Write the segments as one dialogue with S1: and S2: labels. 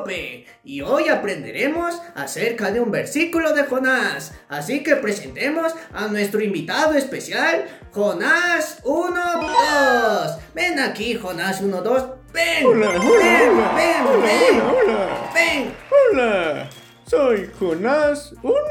S1: Etíope y hoy aprenderemos acerca de un versículo de Jonás. Así que presentemos a nuestro invitado especial, Jonás 1-2. Ven aquí, Jonás 1-2. Ven,
S2: Hola,
S1: ven,
S2: hola,
S1: ven,
S2: hola,
S1: ven,
S2: hola, hola.
S1: ven.
S2: Hola, soy Jonás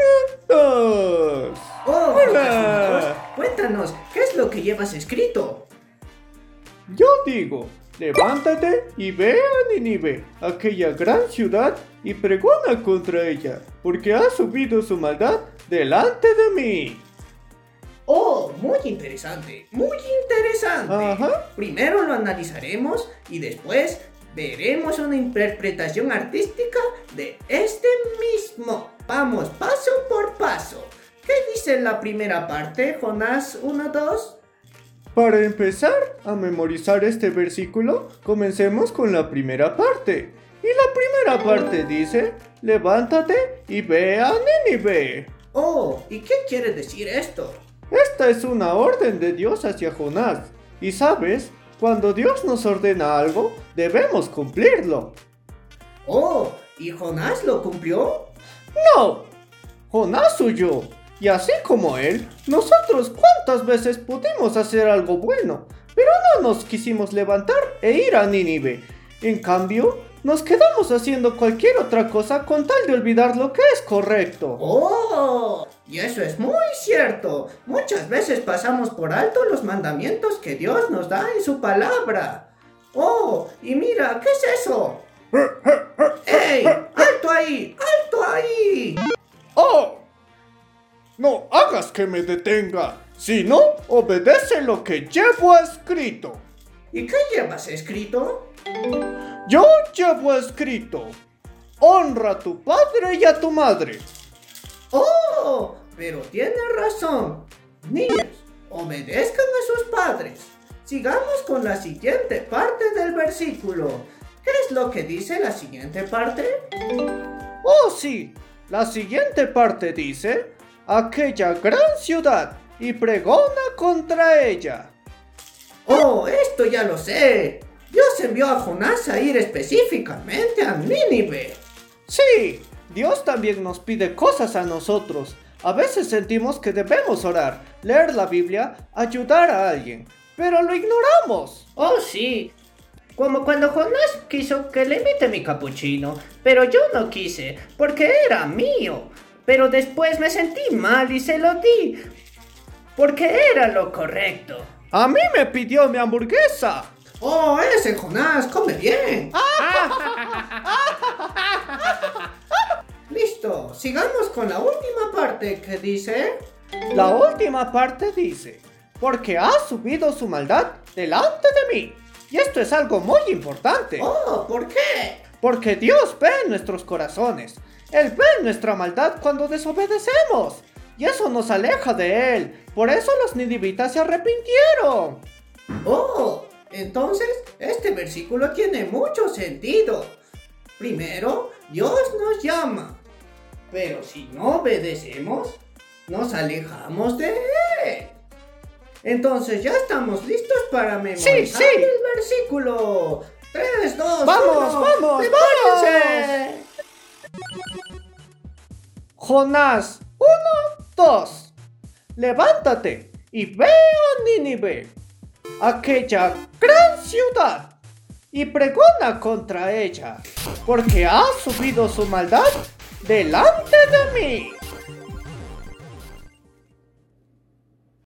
S2: 1-2.
S1: Oh,
S2: Hola.
S1: Jonás 1-2, cuéntanos, ¿qué es lo que llevas escrito?
S2: Yo digo, levántate y ve a Nínive, aquella gran ciudad, y pregona contra ella, porque ha subido su maldad delante de mí.
S1: Oh, muy interesante, muy interesante.
S2: Ajá.
S1: Primero lo analizaremos y después veremos una interpretación artística de este mismo. Vamos paso por paso. ¿Qué dice la primera parte, Jonás 1-2?
S2: Para empezar a memorizar este versículo, comencemos con la primera parte. Y la primera parte dice, levántate y ve a Nínive.
S1: Oh, ¿y qué quiere decir esto?
S2: Esta es una orden de Dios hacia Jonás. Y sabes, cuando Dios nos ordena algo, debemos cumplirlo.
S1: Oh, ¿y Jonás lo cumplió?
S2: ¡No! Jonás huyó. Y así como él, nosotros cuántas veces pudimos hacer algo bueno, pero no nos quisimos levantar e ir a Nínive. En cambio, nos quedamos haciendo cualquier otra cosa con tal de olvidar lo que es correcto.
S1: Oh, y eso es muy cierto. Muchas veces pasamos por alto los mandamientos que Dios nos da en su palabra. Oh, y mira, ¿qué es eso? ¡Ey! ¡Alto ahí! ¡Alto ahí!
S2: ¡Oh! No hagas que me detenga, sino obedece lo que llevo escrito.
S1: ¿Y qué llevas escrito?
S2: Yo llevo escrito, honra a tu padre y a tu madre.
S1: ¡Oh! Pero tienes razón. Niños, obedezcan a sus padres. Sigamos con la siguiente parte del versículo. ¿Qué es lo que dice la siguiente parte?
S2: Oh sí, la siguiente parte dice, aquella gran ciudad y pregona contra ella.
S1: ¡Oh, esto ya lo sé! Dios envió a Jonás a ir específicamente a Nínive.
S2: Sí, Dios también nos pide cosas a nosotros. A veces sentimos que debemos orar, leer la Biblia, ayudar a alguien, pero lo ignoramos.
S1: Oh, sí. Como cuando Jonás quiso que le invite mi capuchino, pero yo no quise, porque era mío. Pero después me sentí mal y se lo di, porque era lo correcto.
S2: A mí me pidió mi hamburguesa.
S1: Oh, ese Jonás come bien. Listo, sigamos con la última parte que dice...
S2: La última parte dice, porque ha subido su maldad delante de mí. Y esto es algo muy importante.
S1: Oh, ¿por qué?
S2: Porque Dios ve en nuestros corazones. Él ve nuestra maldad cuando desobedecemos. Y eso nos aleja de Él. Por eso los ninivitas se arrepintieron.
S1: Oh, entonces este versículo tiene mucho sentido. Primero, Dios nos llama. Pero si no obedecemos, nos alejamos de Él. Entonces ya estamos listos para memorizar
S2: Sí.
S1: el versículo. 3, 2,
S2: ¡Vamos,
S1: 1,
S2: vamos,
S1: ¡prepárense!
S2: Jonás 1-2. Levántate y ve a Nínive, aquella gran ciudad, y pregona contra ella, porque ha subido su maldad delante de mí.